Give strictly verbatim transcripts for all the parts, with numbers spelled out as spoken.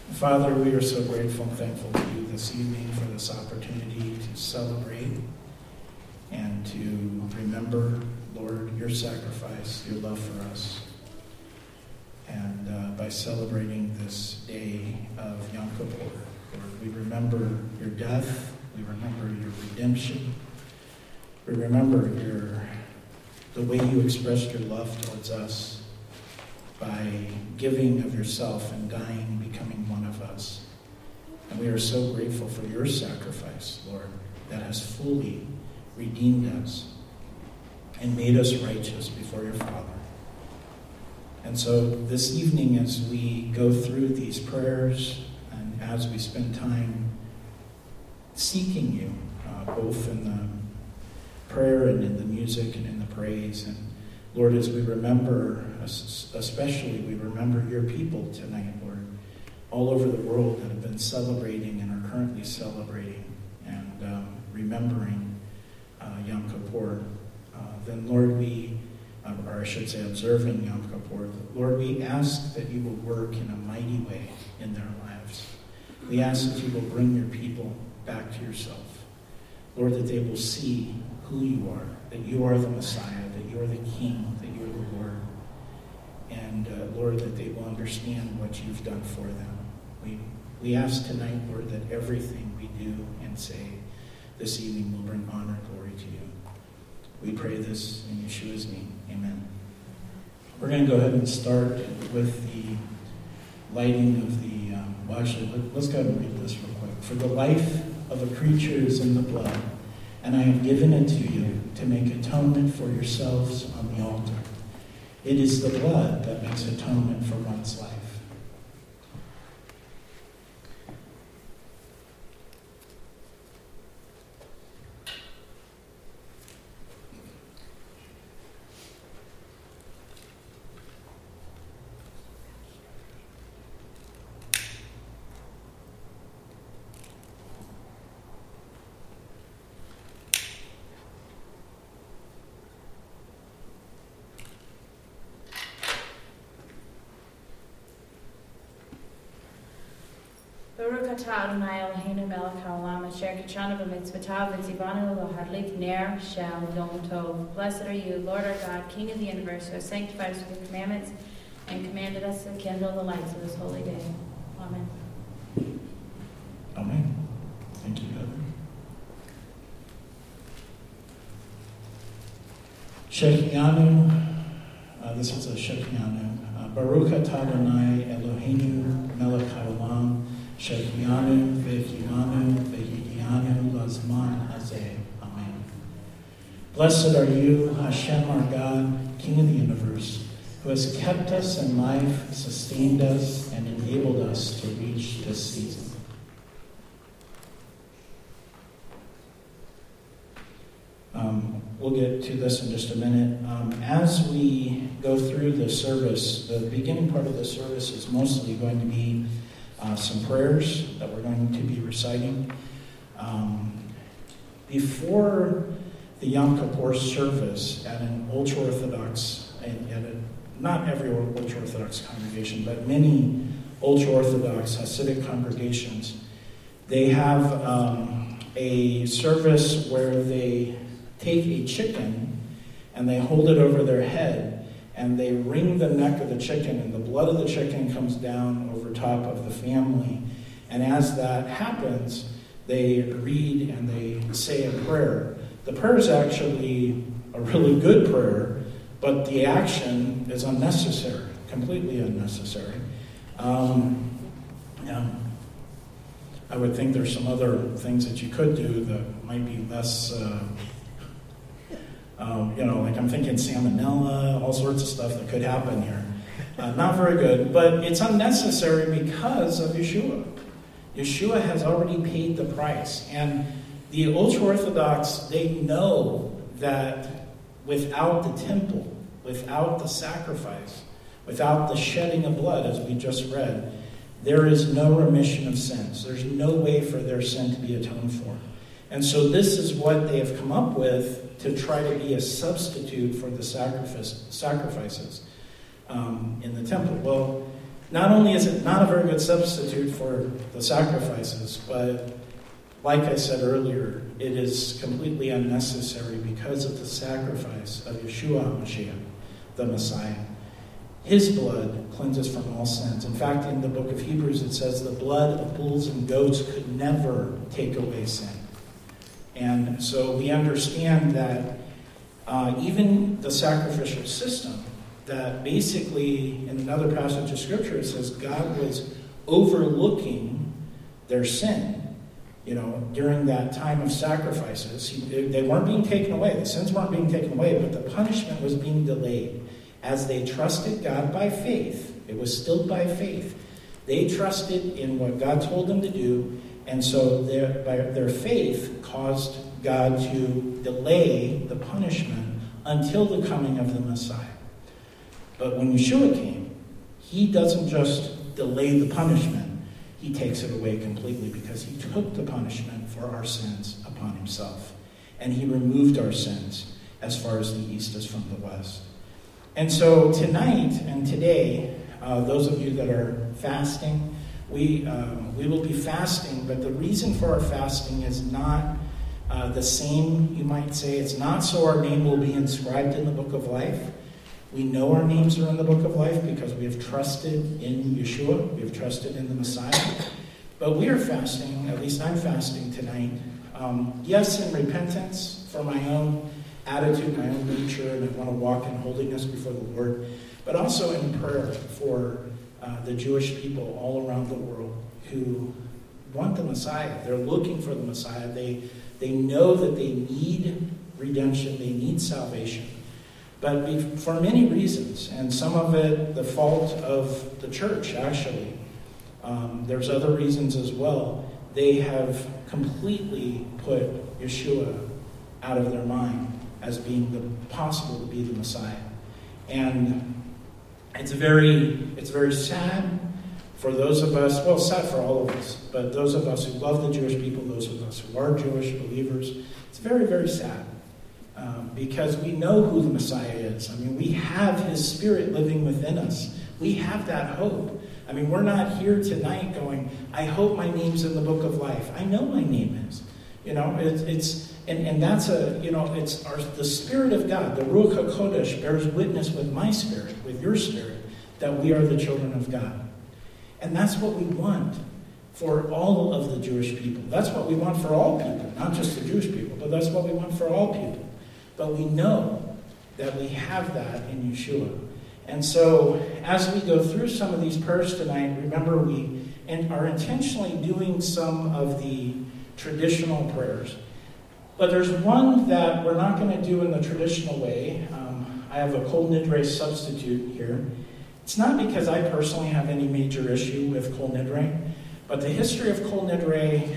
Father, we are so grateful and thankful to you this evening for this opportunity to celebrate and to remember, Lord, your sacrifice, your love for us. And uh, by celebrating this day of Yom Kippur, Lord, we remember your death, we remember your redemption, we remember your the way you expressed your love towards us by giving of yourself and dying, becoming one of us. And we are so grateful for your sacrifice, Lord, that has fully redeemed us and made us righteous before your Father. And so this evening, as we go through these prayers and as we spend time seeking you, uh, both in the prayer and in the music and in the praise, and Lord, as we remember, especially we remember your people tonight, Lord, all over the world that have been celebrating and are currently celebrating and um, remembering uh, Yom Kippur, uh, then Lord, we or I should say observing Yom Kippur, Lord, we ask that you will work in a mighty way in their lives. We ask that you will bring your people back to yourself. Lord, that they will see who you are, that you are the Messiah, that you are the King, that you are the Lord. And uh, Lord, that they will understand what you've done for them. We, we ask tonight, Lord, that everything we do and say this evening will bring honor and glory to you. We pray this in Yeshua's name. Amen. We're going to go ahead and start with the lighting of the... Um, well, actually, let, let's go ahead and read this real quick. For the life of a creature is in the blood, and I have given it to you to make atonement for yourselves on the altar. It is the blood that makes atonement for one's life. Baruch atah Adonai Eloheinu melech haolam asher kitshanu b'mitzvotav v'tzivanu lahadlik ner shel yom tov. Blessed are you, Lord our God, King of the universe, who has sanctified us with your commandments and commanded us to kindle the lights of this holy day. Amen. Amen. Thank you, Heather. Shechianu, uh, this is a Shechianu. Uh, Baruch atah Adonai Eloheinu melech haolam Shechianu v'Hiyanu v'Hidianu lazman hazeh. Amen. Blessed are you, Hashem our God, King of the universe, who has kept us in life, sustained us, and enabled us to reach this season. Um, we'll get to this in just a minute. Um, as we go through the service, the beginning part of the service is mostly going to be Uh, some prayers that we're going to be reciting. Um, before the Yom Kippur service at an ultra-Orthodox, at a, not every ultra-Orthodox congregation, but many ultra-Orthodox Hasidic congregations, they have um, a service where they take a chicken and they hold it over their head and they wring the neck of the chicken, and the blood of the chicken comes down over top of the family. And as that happens, they read and they say a prayer. The prayer is actually a really good prayer, but the action is unnecessary, completely unnecessary. Um, yeah, I would think there's some other things that you could do that might be less... Uh, Um, you know, like I'm thinking salmonella, all sorts of stuff that could happen here. Uh, not very good, but it's unnecessary because of Yeshua. Yeshua has already paid the price. And the ultra-Orthodox, they know that without the temple, without the sacrifice, without the shedding of blood, as we just read, there is no remission of sins. There's no way for their sin to be atoned for. And so this is what they have come up with to try to be a substitute for the sacrifice, sacrifices um, in the temple. Well, not only is it not a very good substitute for the sacrifices, but like I said earlier, it is completely unnecessary because of the sacrifice of Yeshua HaMashiach, the Messiah. His blood cleanses from all sins. In fact, in the book of Hebrews, it says the blood of bulls and goats could never take away sin. And so we understand that uh, even the sacrificial system, that basically in another passage of Scripture, it says God was overlooking their sin. You know, during that time of sacrifices, he, they weren't being taken away. The sins weren't being taken away, but the punishment was being delayed. As they trusted God by faith, it was still by faith. They trusted in what God told them to do, and so their, by their faith caused God to delay the punishment until the coming of the Messiah. But when Yeshua came, he doesn't just delay the punishment. He takes it away completely because he took the punishment for our sins upon himself. And he removed our sins as far as the east is from the west. And so tonight and today, uh, those of you that are fasting, we uh, we will be fasting, but the reason for our fasting is not uh, the same, you might say. It's not so our name will be inscribed in the book of life. We know our names are in the book of life because we have trusted in Yeshua. We have trusted in the Messiah. But we are fasting, at least I'm fasting tonight. Um, yes, in repentance for my own attitude, my own nature, and I want to walk in holiness before the Lord. But also in prayer for uh, the Jewish people all around the world who want the Messiah. They're looking for the Messiah. They, they know that they need redemption. They need salvation. But for many reasons, and some of it the fault of the church, actually. Um, there's other reasons as well. They have completely put Yeshua out of their mind as being the, possible to be the Messiah. And it's very, it's very sad for those of us, well, sad for all of us, but those of us who love the Jewish people, those of us who are Jewish believers, it's very, very sad. Um, because we know who the Messiah is. I mean, we have his Spirit living within us. We have that hope. I mean, we're not here tonight going, I hope my name's in the book of life. I know my name is. You know, it, it's, and, and that's a, you know, it's our, the Spirit of God, the Ruach HaKodesh bears witness with my spirit, with your spirit, that we are the children of God. And that's what we want for all of the Jewish people. That's what we want for all people, not just the Jewish people, but that's what we want for all people. But we know that we have that in Yeshua. And so as we go through some of these prayers tonight, remember we are intentionally doing some of the traditional prayers. But there's one that we're not going to do in the traditional way. Um, I have a Kol Nidre substitute here. It's not because I personally have any major issue with Kol Nidre, but the history of Kol Nidre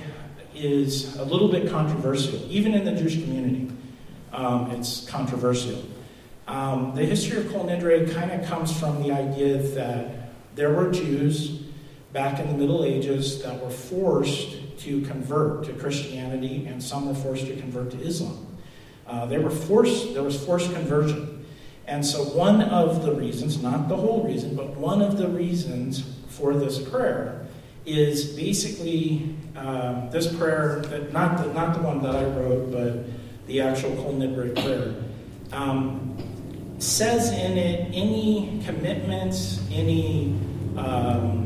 is a little bit controversial, even in the Jewish community. Um, it's controversial. Um, the history of Kol Nidre kind of comes from the idea that there were Jews back in the Middle Ages that were forced to convert to Christianity, and some were forced to convert to Islam. Uh, they were forced. There was forced conversion. And so one of the reasons, not the whole reason, but one of the reasons for this prayer is basically um, this prayer, that not the, not the one that I wrote, but the actual Kol Nidre prayer, um, says in it any commitments, any um,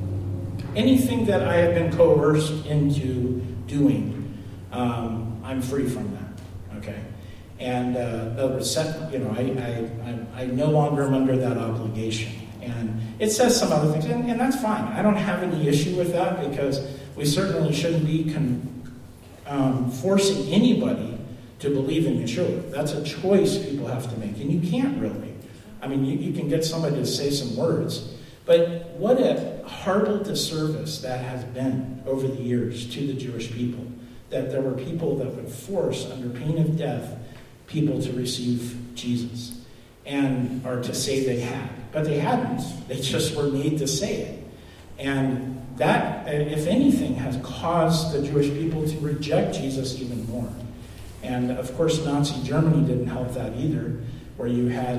anything that I have been coerced into doing, um, I'm free from that. Okay, and uh, set, you know, I, I I no longer am under that obligation, and it says some other things, and, and that's fine. I don't have any issue with that because we certainly shouldn't be con- um, forcing anybody to believe in Yeshua. That's a choice people have to make, and you can't really. I mean, you, you can get somebody to say some words, but what a horrible disservice that has been over the years to the Jewish people, that there were people that would force, under pain of death, people to receive Jesus, and or to say they had. But they hadn't. They just were made to say it. And that, if anything, has caused the Jewish people to reject Jesus even more. And, of course, Nazi Germany didn't help that either, where you had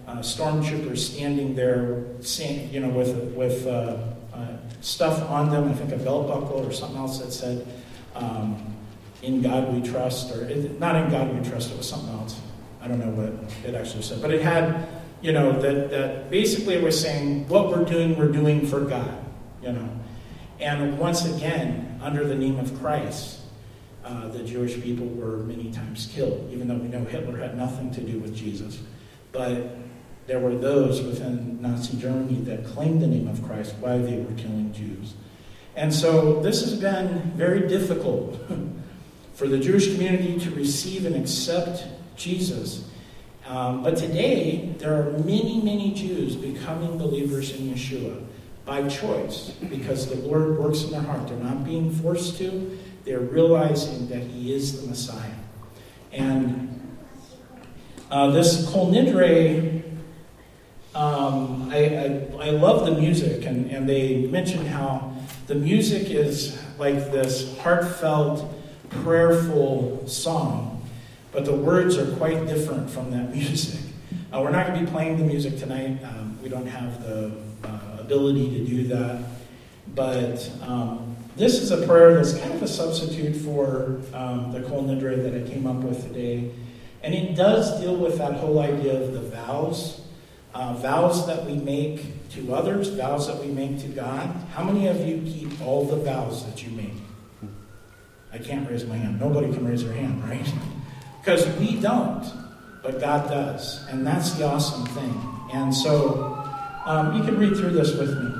uh, stormtroopers standing there, saying, you know, with with uh, uh, stuff on them. I think a belt buckle or something else that said, um, "In God we trust," or not "In God we trust." It was something else. I don't know what it actually said, but it had, you know, that that basically it was saying what we're doing, we're doing for God, you know. And once again, under the name of Christ, uh, the Jewish people were many times killed, even though we know Hitler had nothing to do with Jesus. But there were those within Nazi Germany that claimed the name of Christ while they were killing Jews. And so this has been very difficult for the Jewish community to receive and accept Jesus. Um, but today, there are many, many Jews becoming believers in Yeshua by choice, because the Lord works in their heart. They're not being forced to. They're realizing that He is the Messiah. And uh, this Kol Nidre, um, I, I, I love the music, and, and they mentioned how the music is like this heartfelt, prayerful song, but the words are quite different from that music. Uh, we're not going to be playing the music tonight. Um, we don't have the uh, ability to do that. But um, this is a prayer that's kind of a substitute for um, the Kol Nidre that I came up with today. And it does deal with that whole idea of the vows. Uh, vows that we make to others, vows that we make to God. How many of you keep all the vows that you make? I can't raise my hand. Nobody can raise their hand, right? Because we don't, but God does. And that's the awesome thing. And so, um, you can read through this with me.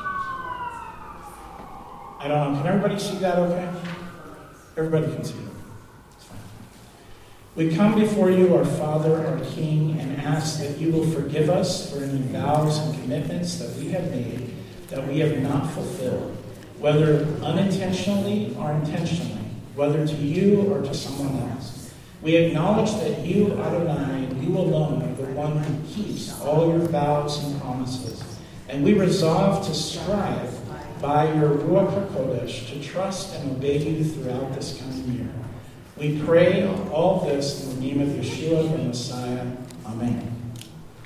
I don't know. Can everybody see that okay? Everybody can see it. It's fine. We come before you, our Father, our King, and ask that you will forgive us for any vows and commitments that we have made that we have not fulfilled, whether unintentionally or intentionally, whether to you or to someone else. We acknowledge that you, Adonai, you alone are the one who keeps all your vows and promises. And we resolve to strive by your Ruach HaKodesh to trust and obey you throughout this coming year. We pray all this in the name of Yeshua, the Messiah. Amen.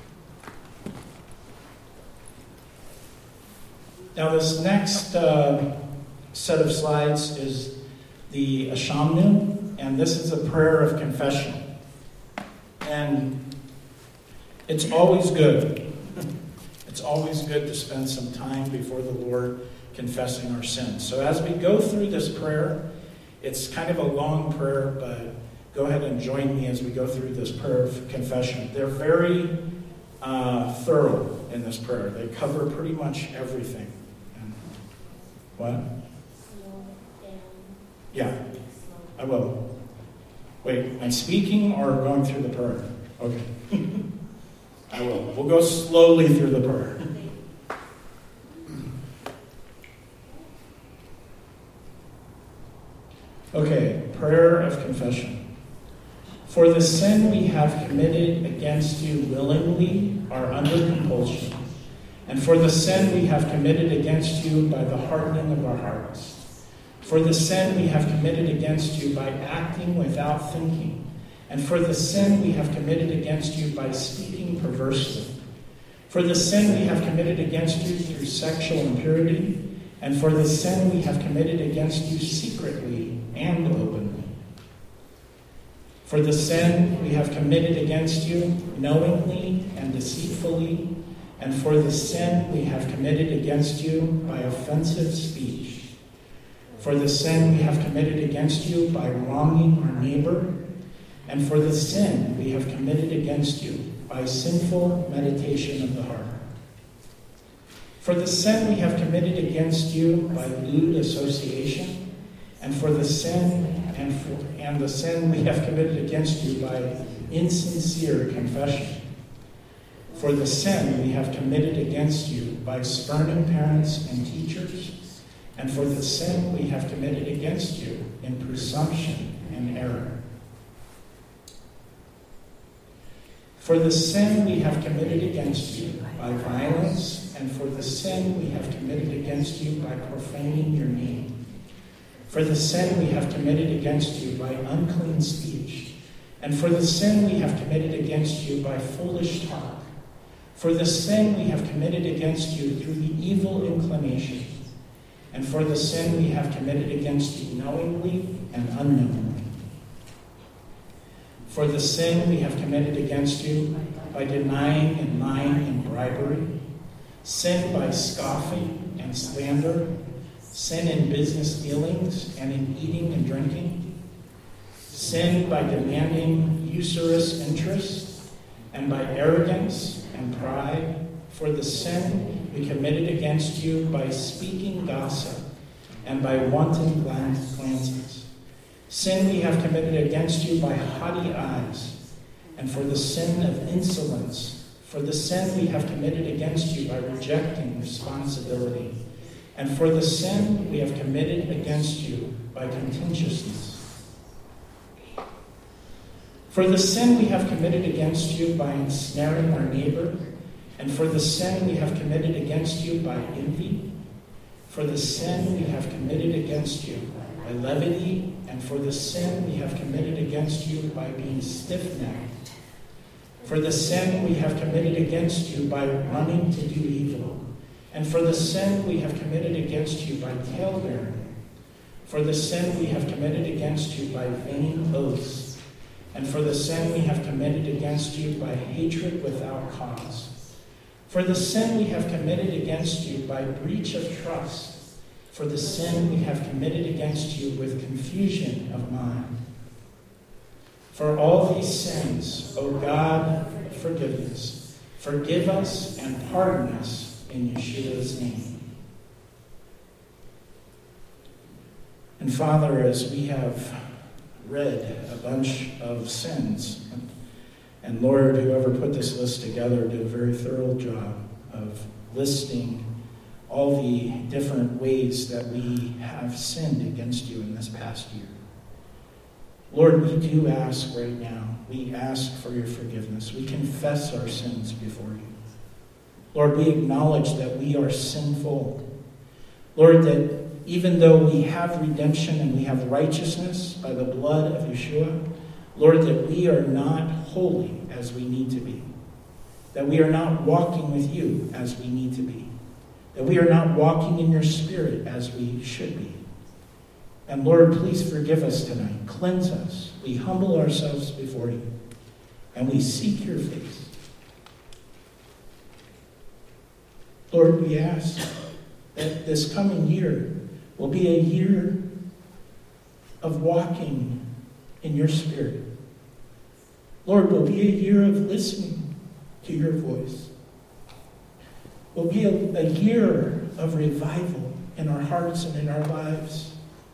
Now this next uh, set of slides is the Ashamnu. And this is a prayer of confession. And it's always good. It's always good to spend some time before the Lord confessing our sins. So as we go through this prayer, it's kind of a long prayer, but go ahead and join me as we go through this prayer of confession. They're very uh, thorough in this prayer. They cover pretty much everything. And what? Yeah. I will. Wait, am I speaking or going through the prayer? Okay. I will. We'll go slowly through the prayer. Okay, prayer of confession. For the sin we have committed against you willingly or under compulsion, and for the sin we have committed against you by the hardening of our hearts, for the sin we have committed against you by acting without thinking, and for the sin we have committed against you by speaking perversely, for the sin we have committed against you through sexual impurity, and for the sin we have committed against you secretly and openly, for the sin we have committed against you knowingly and deceitfully, and for the sin we have committed against you by offensive speech, for the sin we have committed against you by wronging our neighbor, and for the sin we have committed against you by sinful meditation of the heart. For the sin we have committed against you by lewd association, and for the sin and for and the sin we have committed against you by insincere confession. For the sin we have committed against you by spurning parents and teachers, and for the sin we have committed against you in presumption and error. For the sin we have committed against you by violence, and for the sin we have committed against you by profaning your name. For the sin we have committed against you by unclean speech, and for the sin we have committed against you by foolish talk, For the sin we have committed against you through the evil inclination, and for the sin we have committed against you knowingly and unknowingly. For the sin we have committed against you by denying and lying and bribery, sin by scoffing and slander, sin in business dealings and in eating and drinking, sin by demanding usurious interest, and by arrogance and pride, for the sin we committed against you by speaking gossip and by wanton glances, sin we have committed against you by haughty eyes, and for the sin of insolence, for the sin we have committed against you by rejecting responsibility, and for the sin we have committed against you by contentiousness. For the sin we have committed against you by ensnaring our neighbor, and for the sin we have committed against you by envy, for the sin we have committed against you by levity, and for the sin we have committed against you by being stiff-necked, for the sin we have committed against you by running to do evil, and for the sin we have committed against you by tale-bearing, for the sin we have committed against you by vain oaths, and for the sin we have committed against you by hatred without cause, for the sin we have committed against you by breach of trust, for the sin we have committed against you with confusion of mind. For all these sins, O God, forgive us. Forgive us and pardon us in Yeshua's name. And Father, as we have read a bunch of sins, and Lord, whoever put this list together did a very thorough job of listing all the different ways that we have sinned against you in this past year. Lord, we do ask right now, we ask for your forgiveness. We confess our sins before you. Lord, we acknowledge that we are sinful. Lord, that even though we have redemption and we have righteousness by the blood of Yeshua, Lord, that we are not holy as we need to be. That we are not walking with you as we need to be. That we are not walking in your spirit as we should be. And Lord, please forgive us tonight. Cleanse us. We humble ourselves before you. And we seek your face. Lord, we ask that this coming year will be a year of walking in your spirit. Lord, will be a year of listening to your voice. Will be a, a year of revival in our hearts and in our lives.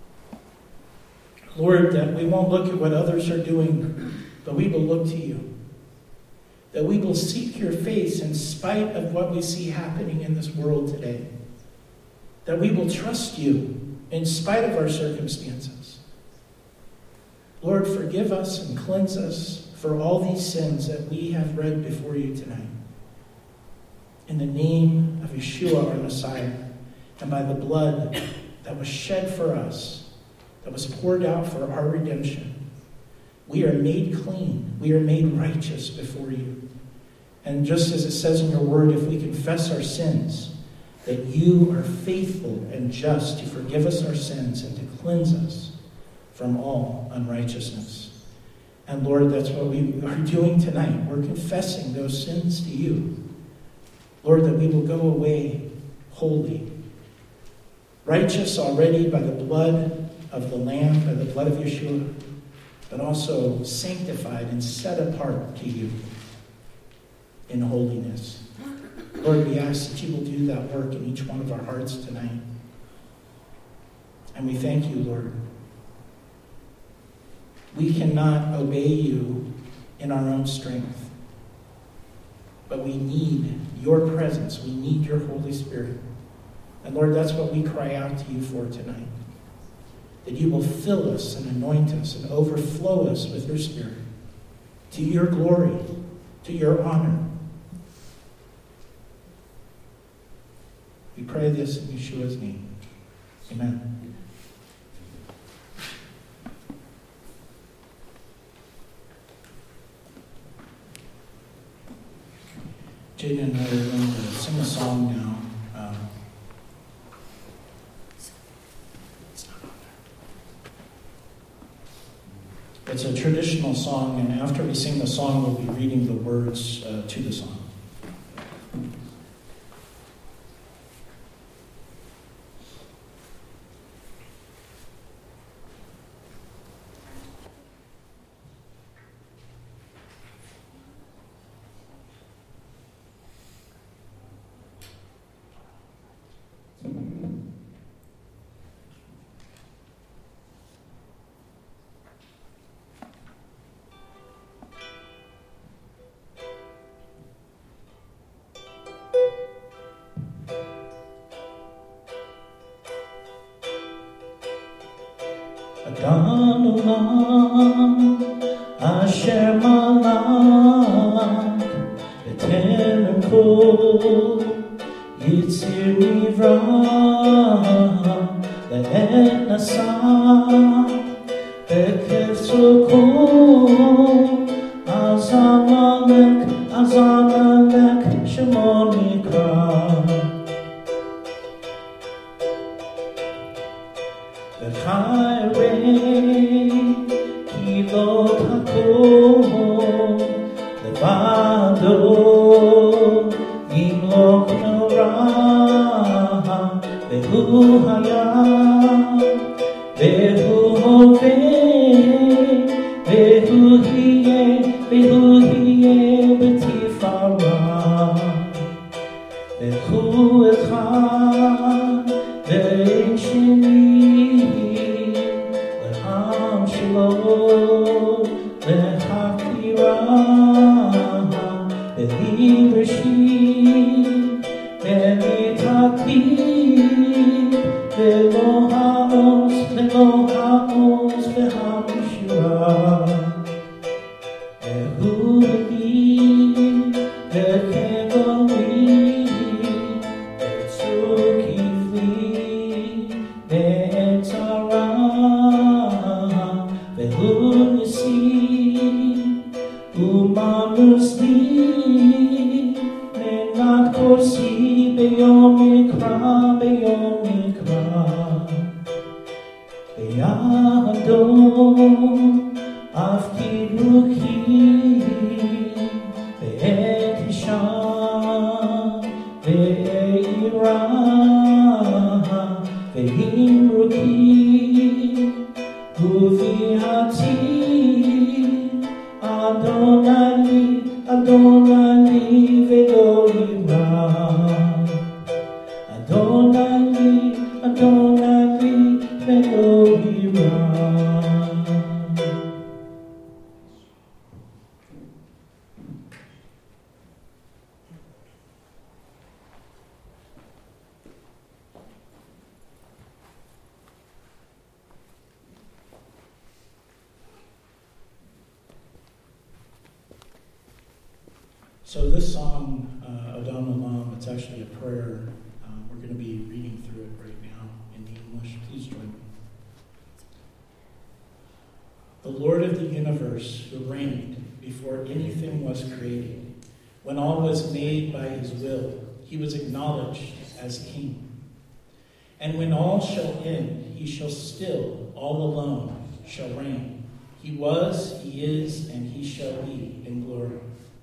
Lord, that we won't look at what others are doing, but we will look to you. That we will seek your face in spite of what we see happening in this world today. That we will trust you in spite of our circumstances. Lord, forgive us and cleanse us for all these sins that we have read before you tonight. In the name of Yeshua, our Messiah, and by the blood that was shed for us, that was poured out for our redemption, we are made clean. We are made righteous before you. And just as it says in your word, if we confess our sins, that you are faithful and just to forgive us our sins and to cleanse us from all unrighteousness. And Lord, that's what we are doing tonight. We're confessing those sins to you. Lord, that we will go away holy, righteous already by the blood of the Lamb, by the blood of Yeshua, but also sanctified and set apart to you in holiness. Lord, we ask that you will do that work in each one of our hearts tonight. And we thank you, Lord. We cannot obey you in our own strength, but we need your presence. We need your Holy Spirit. And Lord, that's what we cry out to you for tonight. That you will fill us and anoint us and overflow us with your Spirit to your glory, to your honor. We pray this in Yeshua's name. Amen. Jaden and I are going to sing a song now. Um, it's not on there. It's a traditional song, and after we sing the song, we'll be reading the words uh, to the song. Adon Olam, Asher Malach, B'Terem Kol, Yitzir Nivra, Le'et Nasa, B'Ketzo Kol, Azamalek, Azamalek, Shemo Nikra. Kilo Hakol Levado Yimloch Nora Behu Hayah Behu Hoveh Behu Hiyeh Behu Hiyeh B'Tifara Behu Echad Ve'en Sheni Lehakira, Belirashi, Belitaki, Belohaos, Belohaos, Behamishira, Behudi, Behegoli, Betsukifli, Betzara. Behunisi, Umamusli, Menat Korsi, Beyomikra, Beyomikra, Beyadon, Afkiruki, Beetisha, Beira, Beimruki, Uvihati, Adonai, Adonai, Veloira, Adonai, Adonai, Veloira. So this song, uh, Adon Olam, it's actually a prayer. Um, we're going to be reading through it right now in English. Please join me. The Lord of the universe, who reigned before anything was created, when all was made by his will, he was acknowledged as king. And when all shall end, he shall still, all alone, shall reign. He was, he is, and he shall be in glory.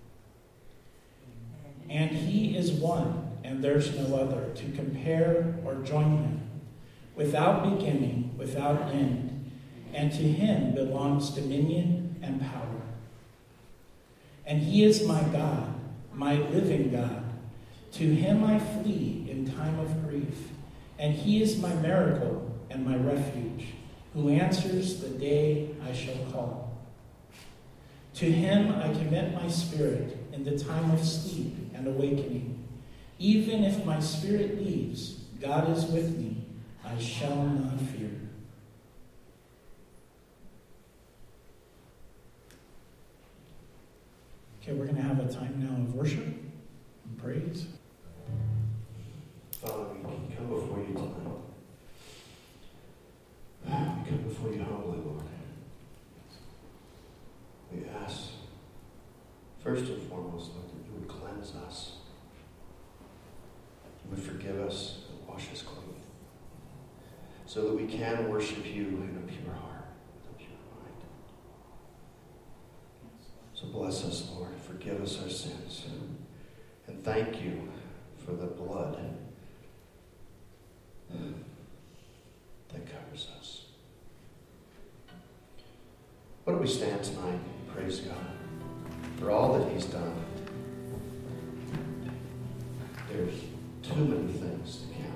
And he is one, and there's no other, to compare or join him, without beginning, without end, and to him belongs dominion and power. And he is my God, my living God. To him I flee in time of grief, and he is my miracle and my refuge, who answers the day I shall call. To him I commit my spirit in the time of sleep and awakening. Even if my spirit leaves, God is with me. I shall not fear. Okay, we're going to have a time now of worship and praise. Father, we come before you tonight. We come before you humbly, Lord. We ask, first and foremost, Lord, that you would cleanse us would forgive us and wash us clean, so that we can worship you in a pure heart, with a pure mind. So bless us, Lord. Forgive us our sins. And thank you for the blood that covers us. Why don't we stand tonight and praise God for all that he's done. There's too many things to count.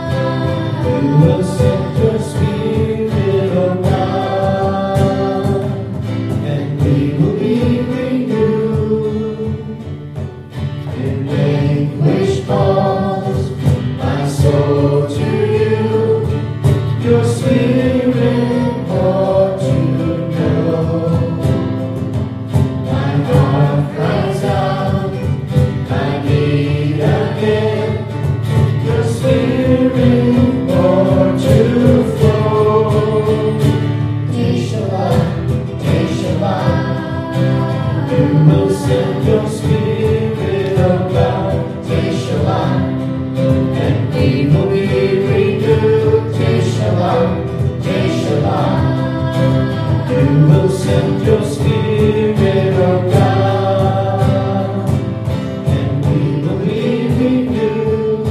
You will send your spirit, oh God. will send your Spirit about Teshalom, and we will be renewed. Teshalom, Teshalom. You will send your Spirit of God, and we will be renewed.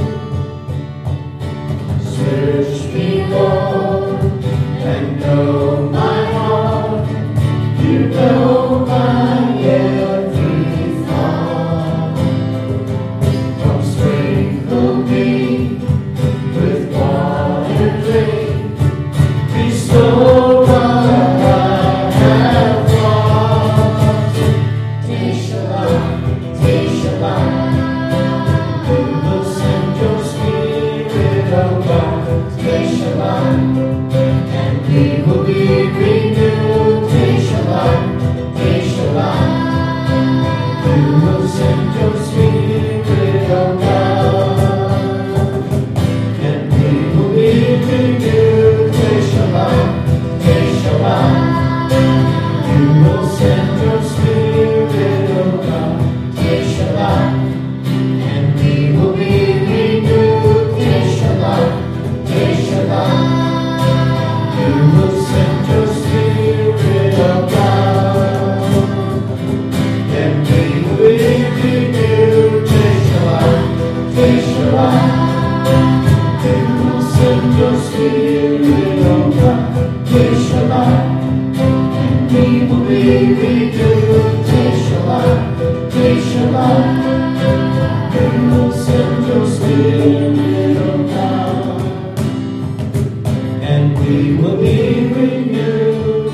Search me, Lord, and know my heart. You know my every thought. Come sprinkle me with water, rain, restore what I have lost. Teshalom, Teshalom. You will send your Spirit of God. Teshalom, and we will be renewed. Teshalom, Teshalom. You will send your Spirit of God, and we will be renewed. Teshalom, Teshalom. You will send your Spirit of God. Teshalom, and we will be renewed. Teshalom, Teshalom. You will send your Spirit of God, and we will be renewed. Teshalom, Teshalom. You will send your Spirit of God. Teshalom, and we will be renewed. Teshalom, Teshalom. You will send your Spirit of God, and we will be renewed.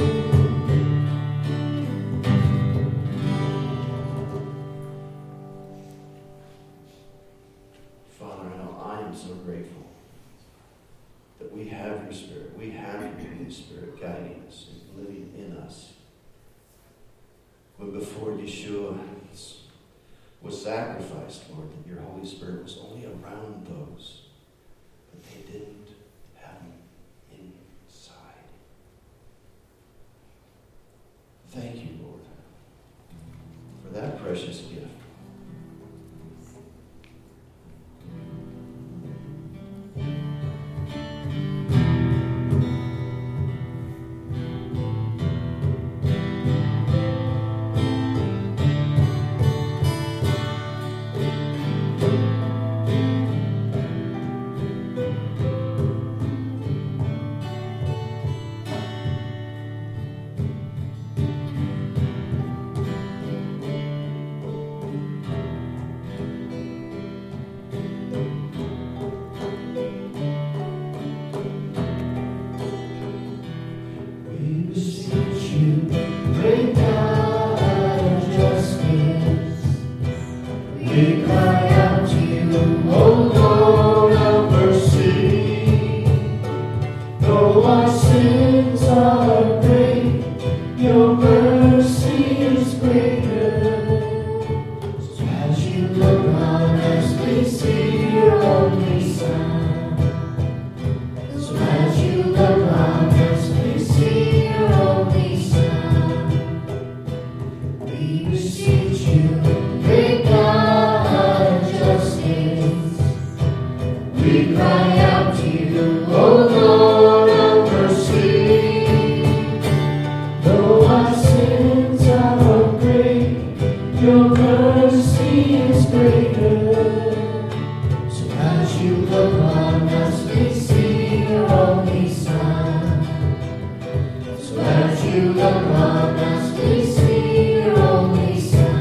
Father, how I am so grateful that we have your Spirit. We have your Holy Spirit guiding us and living in us. When before Yeshua was sacrificed, Lord, that your Holy Spirit was only around those that they didn't have him inside. Thank you, Lord, for that precious gift. We cry out to you, O Lord of mercy. Though our sins are great, your mercy is greater. So as you look on us, we see your only Son. So as you look on us, we see your only Son. We beseech you, great God of justice. We cry out to you, O Lord of mercy. Though our sins are great, your mercy is greater. So as you look on us, we see your only Son. So as you look on us, we see your only Son.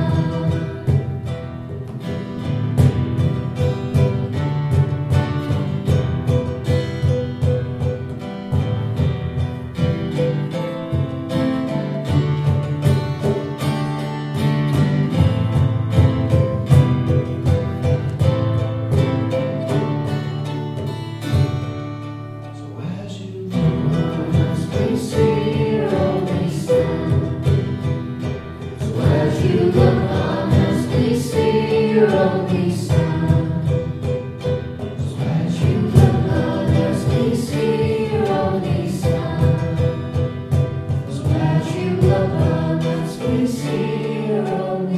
So as you look on us, we see your only Son. So as you look on us, we see your only Son. So as you look on us, we see your only Son. So as you look on us, we see your only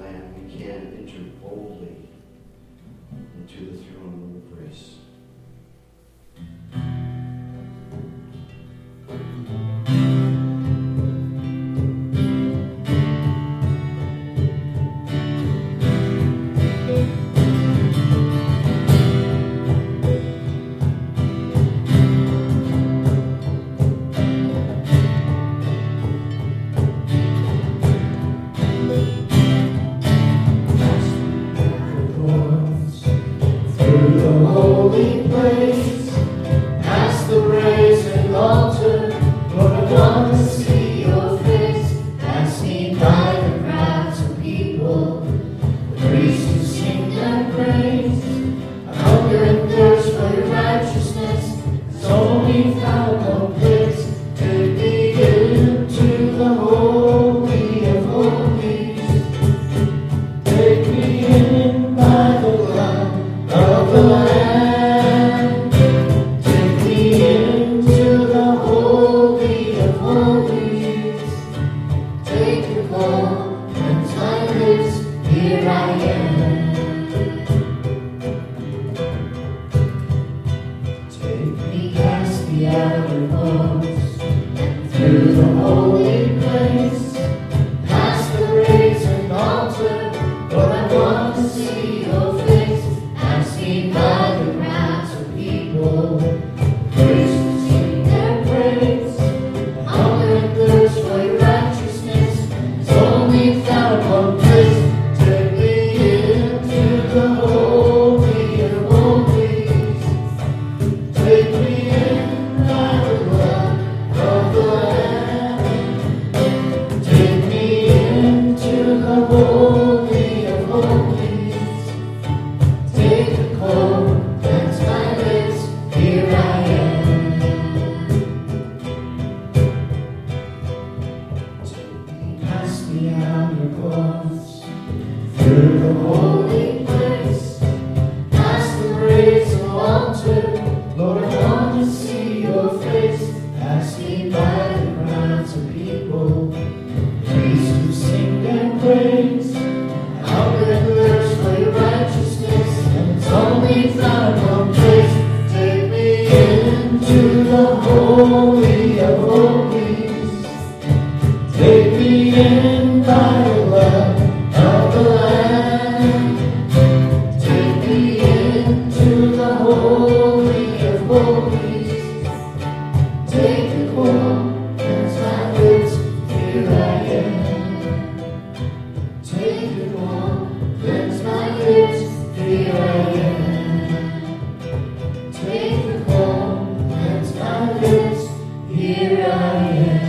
Lamb, we can enter boldly into the throne room of grace. Through the holy place, past the brazen altar, Lord, I want to see your face, as seen by the crowds of people, the priests who sing and praise. I hunger and thirst for your righteousness, it's only found one place. Take me into the holy of holies. Take me in by the blood of the Lamb. Take me into the holy of holies. Take the coal and my lips, here I am. Take me past the outer walls and through the holy place, past the brazen altar, Lord, I want to see your face, as seen by the crowds of people, priests who sing their praise. Hunger and thirst for your righteousness, it's only found one place. Take me into the holy of holies. Take me in by the blood of the Lamb. Take me into the holy of holies. Take the coal, cleanse my lips, here I am. Take me past the outer courts, through the holy place, past the brazen altar, Lord, I want to see your face, as seen by the crowds of people, priests who sing and praise. Hunger and thirst for your righteousness, and it's only found one place. Take me into the holy of holies. Take me in by the blood of the Lamb. Take me into the holy of holies. Take the coal, cleanse my lips, here I am. Take the coal, cleanse my lips, here I am. Take the coal, cleanse my lips, here I am.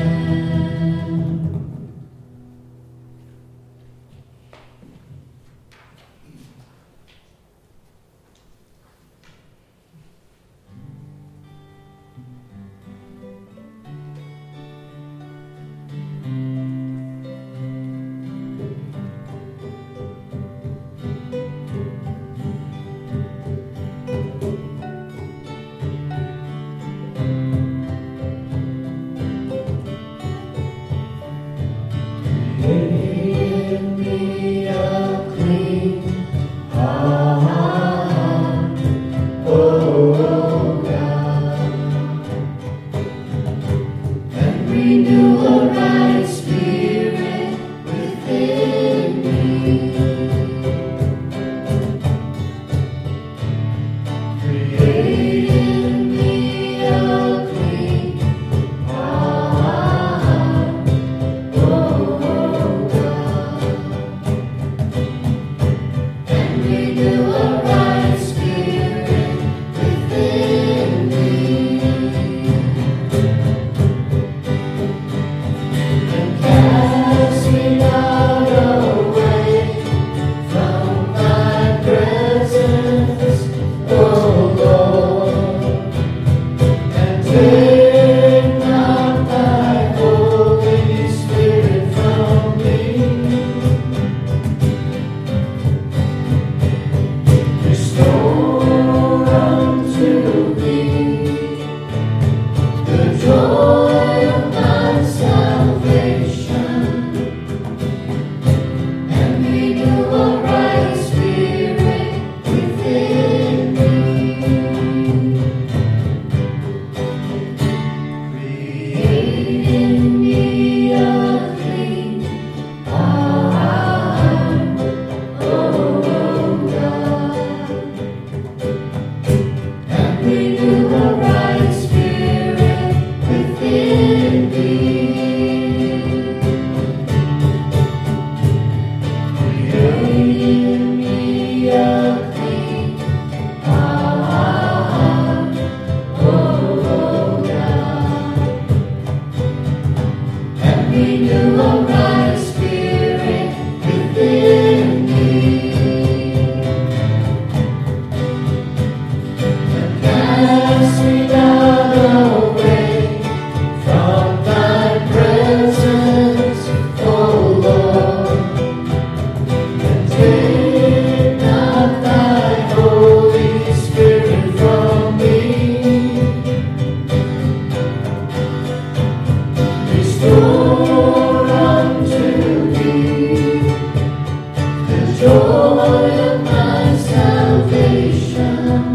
joy of my salvation,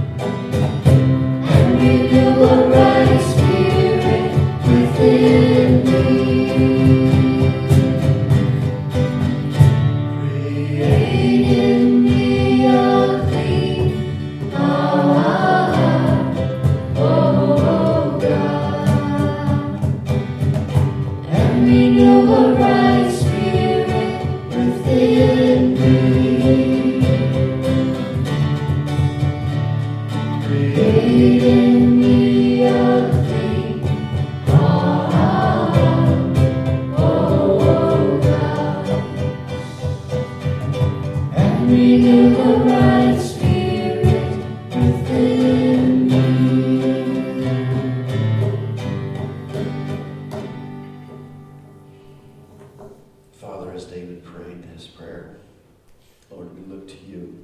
and renew a right spirit within me. Create in me a clean heart, oh God, and renew a right spirit within me. Create in me a clean heart, oh God, and renew a right spirit within me. Father, as David prayed his prayer, Lord, we look to you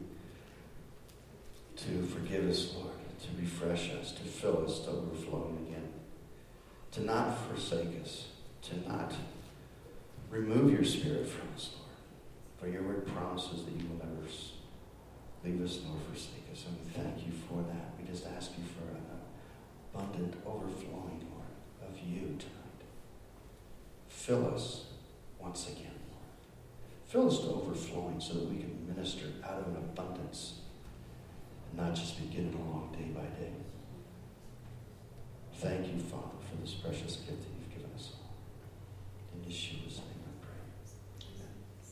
to forgive us, Lord, to refresh us, to fill us to overflowing again, to not forsake us, to not remove your spirit from us, Lord. For your word promises that you will never leave us nor forsake us, and we thank you for that. We just ask you for an abundant overflowing, Lord, of you tonight. Fill us once again, Lord. Fill us to overflowing so that we can minister out of an abundance and not just be getting along day by day. Thank you, Father, for this precious gift that you've given us all. In Yeshua's name I pray. Amen.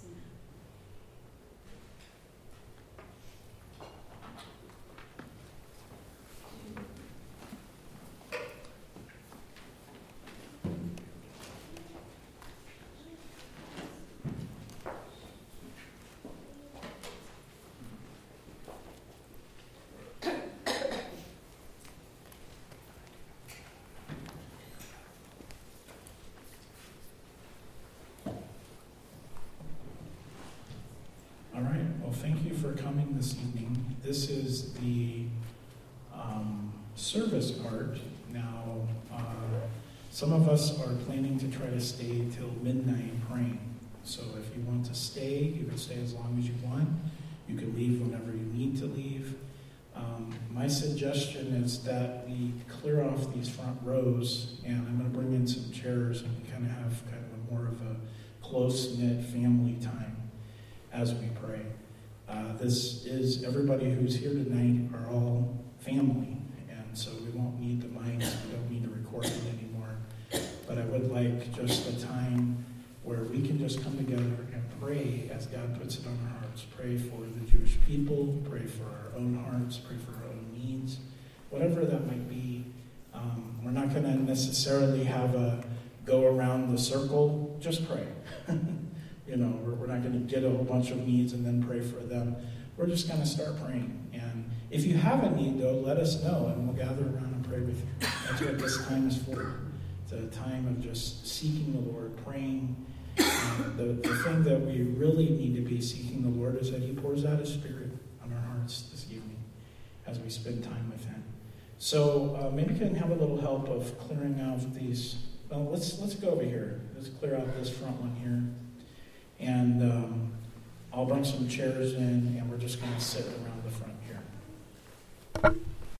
All right, well, thank you for coming this evening. This is the um, service part. Now, uh, some of us are planning to try to stay till midnight praying. So if you want to stay, you can stay as long as you want. You can leave whenever you need to leave. Um, my suggestion is that we clear off these front rows, and I'm going to bring in some chairs, and we kind of have kind of a more of a close-knit family time as we pray. Uh, this is, everybody who's here tonight are all family, and so we won't need the mics, we don't need to record it anymore. But I would like just a time where we can just come together and pray as God puts it on our hearts. Pray for the Jewish people, pray for our own hearts, pray for our own needs, whatever that might be. Um, we're not going to necessarily have a go around the circle, just pray. You know, we're, we're not going to get a whole bunch of needs and then pray for them. We're just going to start praying. And if you have a need, though, let us know, and we'll gather around and pray with you. That's what this time is for. It's a time of just seeking the Lord, praying. And the, the thing that we really need to be seeking the Lord is that he pours out his Spirit on our hearts this evening as we spend time with him. So uh, maybe you can have a little help of clearing out these. Well, let's, let's go over here. Let's clear out this front one here. And um, I'll bring some chairs in, and we're just going to sit around